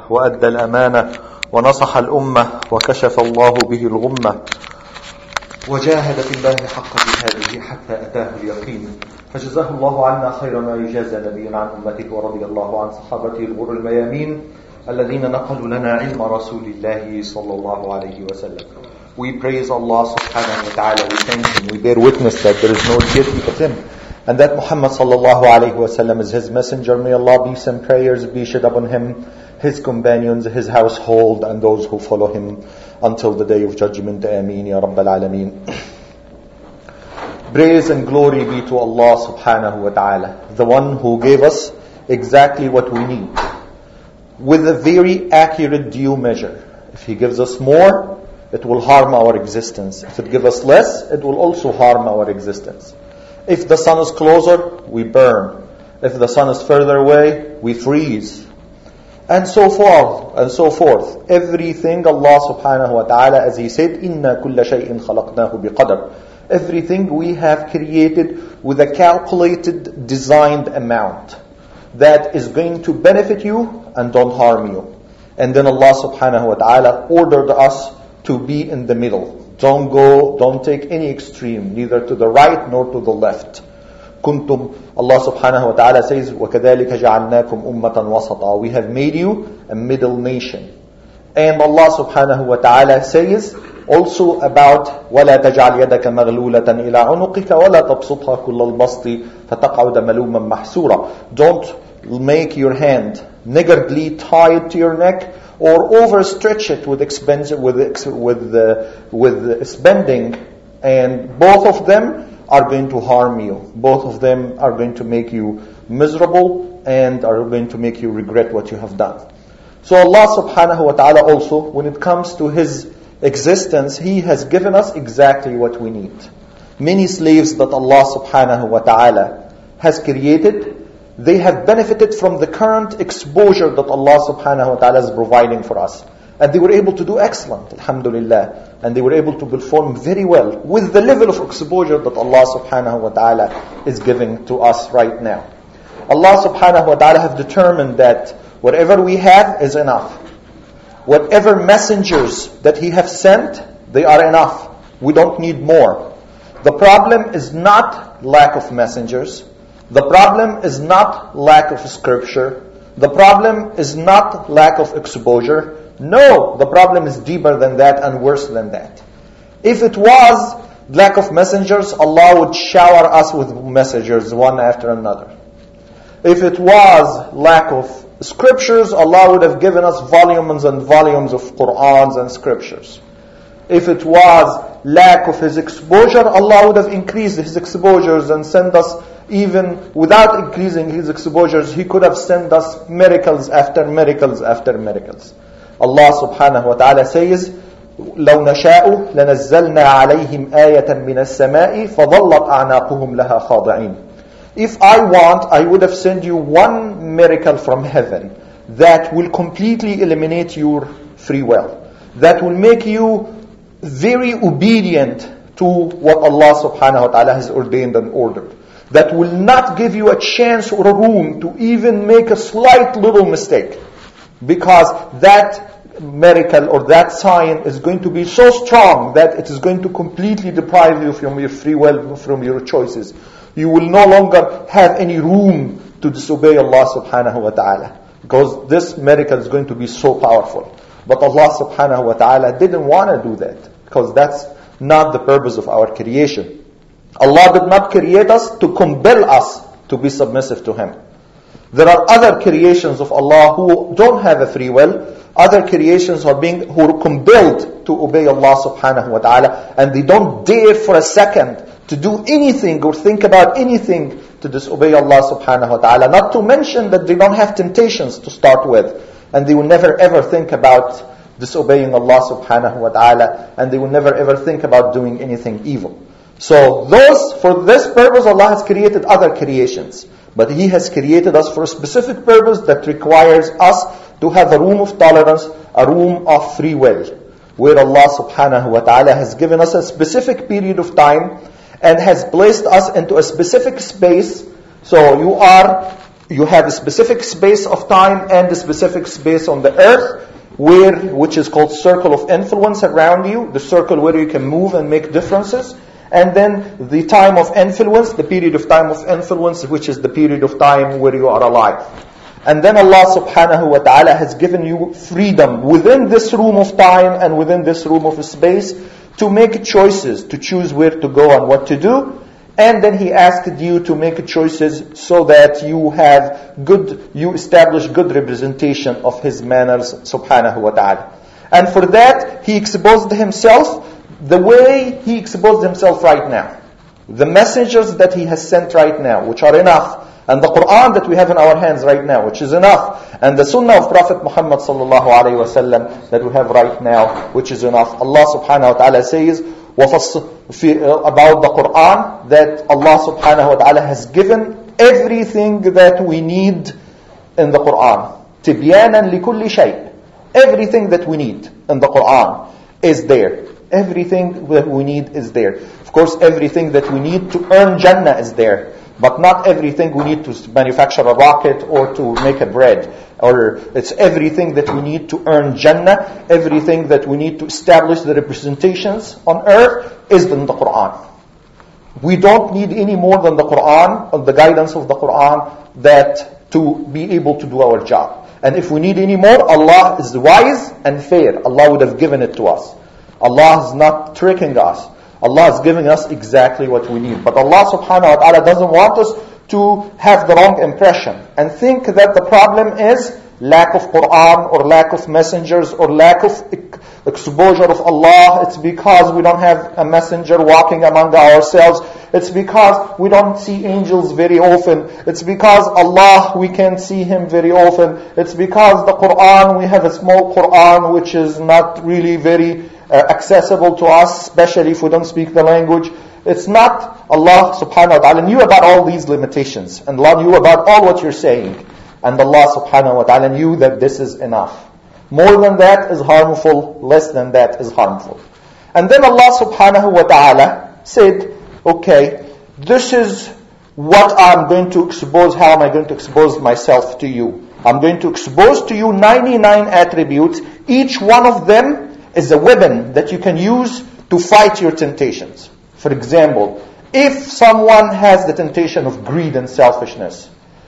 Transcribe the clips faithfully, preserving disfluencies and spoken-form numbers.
وأدى الأمانة ونصح الأمة وكشف الله به الغمة وجاهد في الله حق جهاده حتى أتاه اليقين فجزاه الله عنا خير ما يجازى نبي عن أمته ورضي الله عن صحابته الغر الميامين الذين نقلوا لنا علم رسول الله صلى الله عليه وسلم. We praise Allah subhanahu wa ta'ala, we thank Him, we bear witness that there is no deity but Him, and that Muhammad sallallahu alayhi wa sallam is His messenger. May Allah be sent prayers be shed upon Him, His companions, His household, and those who follow Him until the day of judgment. Ameen ya Rabbal Alameen. Praise and glory be to Allah subhanahu wa ta'ala, the one who gave us exactly what we need, with a very accurate due measure. If He gives us more, it will harm our existence. If it gives us less, it will also harm our existence. If the sun is closer, we burn. If the sun is further away, we freeze. And so forth, and so forth. Everything Allah subhanahu wa ta'ala, as He said, إِنَّا كُلَّ شَيْءٍ خَلَقْنَاهُ بِقَدَرٍ. Everything we have created with a calculated, designed amount that is going to benefit you and don't harm you. And then Allah subhanahu wa ta'ala ordered us to be in the middle. Don't go, don't take any extreme, neither to the right nor to the left. Kuntum, Allah subhanahu wa ta'ala says, وَكَذَلِكَ جَعَلْنَاكُمْ أُمَّةً وَسَطًا. We have made you a middle nation. And Allah subhanahu wa ta'ala says also about وَلَا تَجْعَلْ يَدَكَ مَغْلُولَةً إِلَىٰ عُنُقِكَ وَلَا تَبْسُطْهَا كُلَّ الْبَسْطِ فَتَقْعُدَ مَلُومًا مَحْسُورًا. Don't make your hand niggardly tied to your neck, or overstretch it with expense, with with uh, with spending, and both of them are going to harm you. Both of them are going to make you miserable and are going to make you regret what you have done. So Allah subhanahu wa ta'ala also, when it comes to His existence, He has given us exactly what we need. Many slaves that Allah subhanahu wa ta'ala has created, they have benefited from the current exposure that Allah subhanahu wa ta'ala is providing for us. And they were able to do excellent, alhamdulillah. And they were able to perform very well with the level of exposure that Allah subhanahu wa ta'ala is giving to us right now. Allah subhanahu wa ta'ala have determined that whatever we have is enough. Whatever messengers that He have sent, they are enough. We don't need more. The problem is not lack of messengers. The problem is not lack of scripture. The problem is not lack of exposure. No, the problem is deeper than that and worse than that. If it was lack of messengers, Allah would shower us with messengers one after another. If it was lack of scriptures, Allah would have given us volumes and volumes of Qur'ans and scriptures. If it was lack of His exposure, Allah would have increased His exposures and sent us, even without increasing His exposures, He could have sent us miracles after miracles after miracles. Allah subhanahu wa ta'ala says, لَوْ نَشَاءُ لَنَزَّلْنَا عَلَيْهِمْ آيَةً مِنَ السَّمَاءِ فَظَلَّتْ أَعْنَاقُهُمْ لَهَا خَاضِعِينَ. If I want, I would have sent you one miracle from heaven that will completely eliminate your free will, that will make you very obedient to what Allah subhanahu wa ta'ala has ordained and ordered, that will not give you a chance or a room to even make a slight little mistake, because that miracle or that sign is going to be so strong that it is going to completely deprive you from your free will, from your choices. You will no longer have any room to disobey Allah subhanahu wa ta'ala, because this miracle is going to be so powerful. But Allah subhanahu wa ta'ala didn't want to do that, because that's not the purpose of our creation. Allah did not create us to compel us to be submissive to Him. There are other creations of Allah who don't have a free will. Other creations are being who are compelled to obey Allah subhanahu wa ta'ala, and they don't dare for a second to do anything or think about anything to disobey Allah subhanahu wa ta'ala. Not to mention that they don't have temptations to start with, and they will never ever think about disobeying Allah subhanahu wa ta'ala, and they will never ever think about doing anything evil. So those, for this purpose, Allah has created other creations. But He has created us for a specific purpose that requires us to have a room of tolerance, a room of free will, where Allah subhanahu wa ta'ala has given us a specific period of time and has placed us into a specific space. So you are you have a specific space of time and a specific space on the earth, where, which is called circle of influence around you, the circle where you can move and make differences. And then the time of influence, the period of time of influence, which is the period of time where you are alive. And then Allah subhanahu wa ta'ala has given you freedom within this room of time and within this room of space to make choices, to choose where to go and what to do. And then He asked you to make choices so that you have good, you establish good representation of His manners subhanahu wa ta'ala. And for that, He exposed Himself the way He exposed Himself right now. The messengers that He has sent right now, which are enough. And the Quran that we have in our hands right now, which is enough. And the Sunnah of Prophet Muhammad sallallahu alayhi wa sallam that we have right now, which is enough. Allah subhanahu wa ta'ala says about the Quran that Allah subhanahu wa ta'ala has given everything that we need in the Quran. تِبْيَانًا لِكُلِّ شَيْءٍ. Everything that we need in the Quran is there. Everything that we need is there. Of course, everything that we need to earn Jannah is there. But not everything we need to manufacture a rocket or to make a bread. Or it's everything that we need to earn Jannah. Everything that we need to establish the representations on earth is in the Quran. We don't need any more than the Quran, or the guidance of the Quran, that to be able to do our job. And if we need any more, Allah is wise and fair. Allah would have given it to us. Allah is not tricking us. Allah is giving us exactly what we need. But Allah subhanahu wa ta'ala doesn't want us to have the wrong impression and think that the problem is lack of Quran or lack of messengers or lack of exposure of Allah. It's because we don't have a messenger walking among ourselves. It's because we don't see angels very often. It's because Allah, we can't see Him very often. It's because the Quran, we have a small Quran which is not really very Uh, accessible to us, especially if we don't speak the language. It's not. Allah subhanahu wa ta'ala knew about all these limitations. And Allah knew about all what you're saying. And Allah subhanahu wa ta'ala knew that this is enough. More than that is harmful. Less than that is harmful. And then Allah subhanahu wa ta'ala said, okay, this is what I'm going to expose. How am I going to expose myself to you? I'm going to expose to you ninety-nine attributes. Each one of them is a weapon that you can use to fight your temptations. For example, if someone has the temptation of greed and selfishness,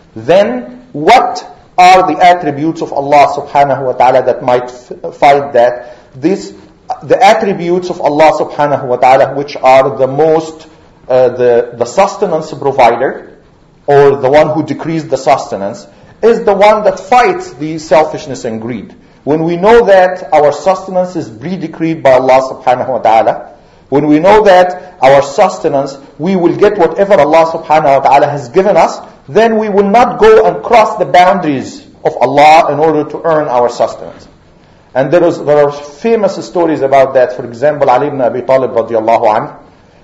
then what are the attributes of Allah subhanahu wa ta'ala that might f- fight that? This, the attributes of Allah subhanahu wa ta'ala, which are the most, uh, the, the sustenance provider, or the one who decrees the sustenance, is the one that fights the selfishness and greed. When we know that our sustenance is pre-decreed by Allah subhanahu wa ta'ala, when we know that our sustenance, we will get whatever Allah subhanahu wa ta'ala has given us, then we will not go and cross the boundaries of Allah in order to earn our sustenance. And there, is, there are famous stories about that. For example, Ali ibn Abi Talib radiallahu anhu,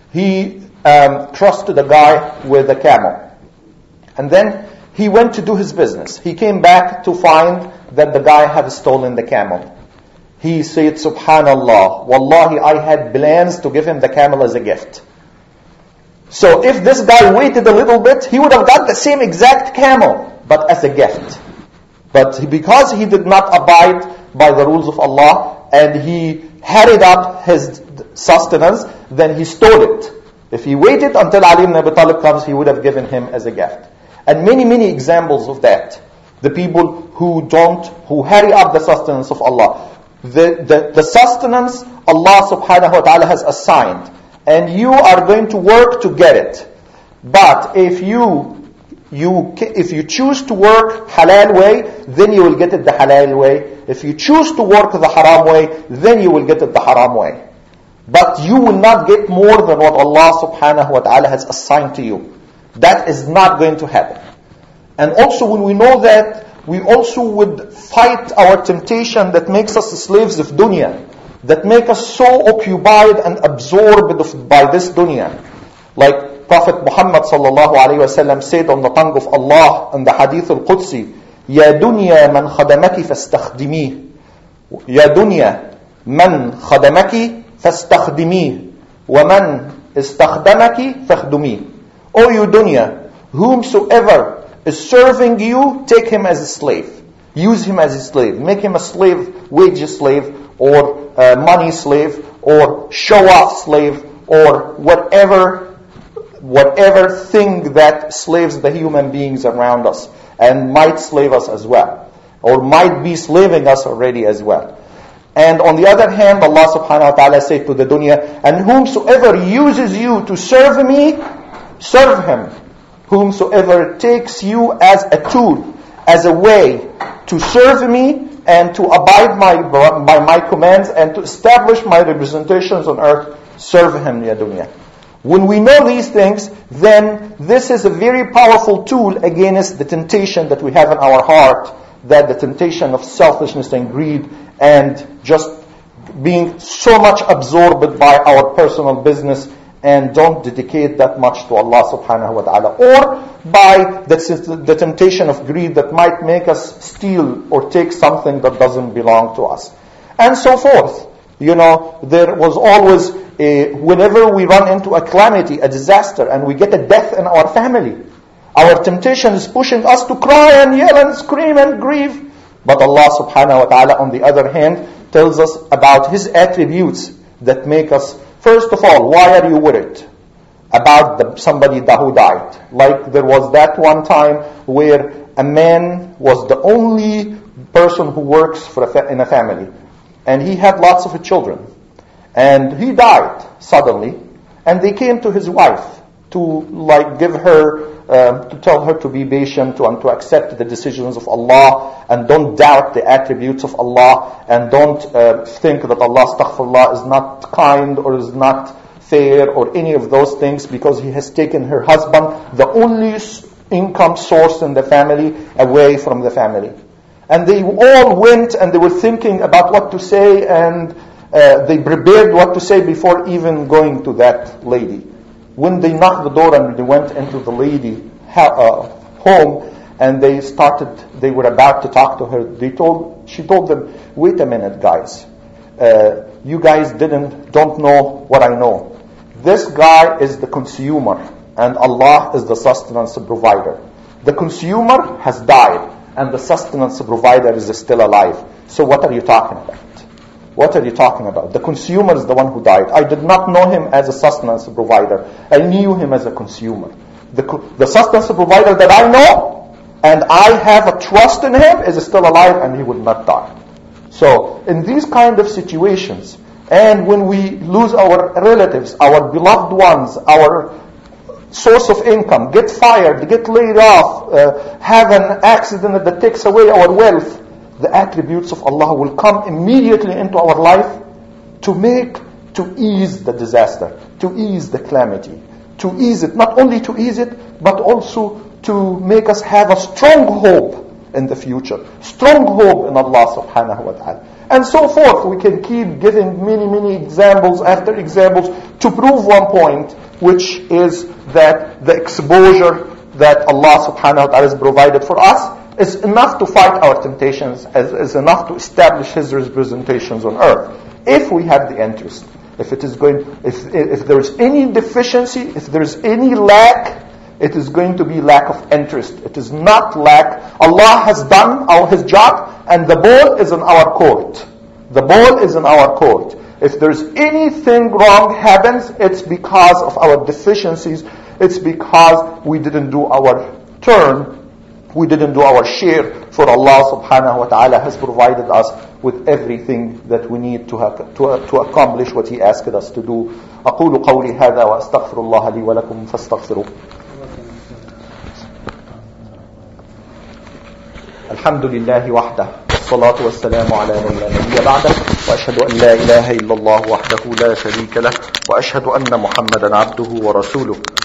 he um, trusted a guy with a camel. And then he went to do his business. He came back to find that the guy had stolen the camel. He said, Subhanallah, Wallahi, I had plans to give him the camel as a gift. So if this guy waited a little bit, he would have got the same exact camel, but as a gift. But because he did not abide by the rules of Allah, and he hurried up his sustenance, then he stole it. If he waited until Ali ibn Abi Talib comes, he would have given him as a gift. And many, many examples of that. The people who don't, who hurry up the sustenance of Allah. The, the, the sustenance Allah subhanahu wa ta'ala has assigned. And you are going to work to get it. But if you, you, if you choose to work halal way, then you will get it the halal way. If you choose to work the haram way, then you will get it the haram way. But you will not get more than what Allah subhanahu wa ta'ala has assigned to you. That is not going to happen. And also when we know that, we also would fight our temptation that makes us slaves of dunya, that make us so occupied and absorbed by this dunya. Like Prophet Muhammad sallallahu alayhi wa sallam said on the tongue of Allah in the Hadith al-Qudsi, Ya dunya man khadamaki fastakhdimi. Ya dunya man khadamaki fastakhdimi. Wa man istakhdamaki fakhdumi. O you dunya, whomsoever is serving you, take him as a slave. Use him as a slave. Make him a slave, wage slave, or a money slave, or show-off slave, or whatever, whatever thing that slaves the human beings around us, and might slave us as well, or might be slaving us already as well. And on the other hand, Allah subhanahu wa ta'ala said to the dunya, and whomsoever uses you to serve me, serve him. Whomsoever takes you as a tool, as a way to serve me and to abide my, by my commands and to establish my representations on earth, serve him, ya dunya. When we know these things, then this is a very powerful tool against the temptation that we have in our heart, that the temptation of selfishness and greed and just being so much absorbed by our personal business and don't dedicate that much to Allah subhanahu wa ta'ala, or by the, the temptation of greed that might make us steal or take something that doesn't belong to us, and so forth. You know, there was always a, whenever we run into a calamity, a disaster, and we get a death in our family, our temptation is pushing us to cry and yell and scream and grieve. But Allah subhanahu wa ta'ala, on the other hand, tells us about His attributes that make us, first of all, why are you worried about the, somebody that who died? Like there was that one time where a man was the only person who works for a fa- in a family, and he had lots of children, and he died suddenly, and they came to his wife to like give her, uh, to tell her to be patient, to, and to accept the decisions of Allah, and don't doubt the attributes of Allah, and don't uh, think that Allah, astaghfirullah, is not kind or is not fair or any of those things, because He has taken her husband, the only income source in the family, away from the family. And they all went and they were thinking about what to say, and uh, they prepared what to say before even going to that lady. When they knocked the door and they went into the lady uh, home, and they started, they were about to talk to her, they told, she told them, wait a minute guys, uh, you guys didn't, don't know what I know. This guy is the consumer, and Allah is the sustenance provider. The consumer has died, and the sustenance provider is still alive. So what are you talking about? What are you talking about? The consumer is the one who died. I did not know him as a sustenance provider. I knew him as a consumer. The, the sustenance provider that I know, and I have a trust in him, is still alive, and he would not die. So, in these kind of situations, and when we lose our relatives, our beloved ones, our source of income, get fired, get laid off, uh, have an accident that takes away our wealth, the attributes of Allah will come immediately into our life to make, to ease the disaster, to ease the calamity, to ease it, not only to ease it, but also to make us have a strong hope in the future, strong hope in Allah subhanahu wa ta'ala. And so forth. We can keep giving many, many examples after examples to prove one point, which is that the exposure that Allah subhanahu wa ta'ala has provided for us is enough to fight our temptations, is, is enough to establish His representations on earth. If we have the interest, if it is going, if if there is any deficiency, if there is any lack, it is going to be lack of interest. It is not lack. Allah has done our, His job, and the ball is in our court. The ball is in our court. If there's anything wrong happens, it's because of our deficiencies. It's because we didn't do our turn. We didn't do our share, for Allah subhanahu wa ta'ala has provided us with everything that we need to, have, to, to accomplish what He asked us to do. أقول قولي هذا وأستغفر الله لي ولكم فاستغفروه. الحمد لله وحده والصلاة والسلام على من لا نبي بعده وأشهد أن لا إله إلا الله وحده لا شريك له وأشهد أن محمدا عبده ورسوله.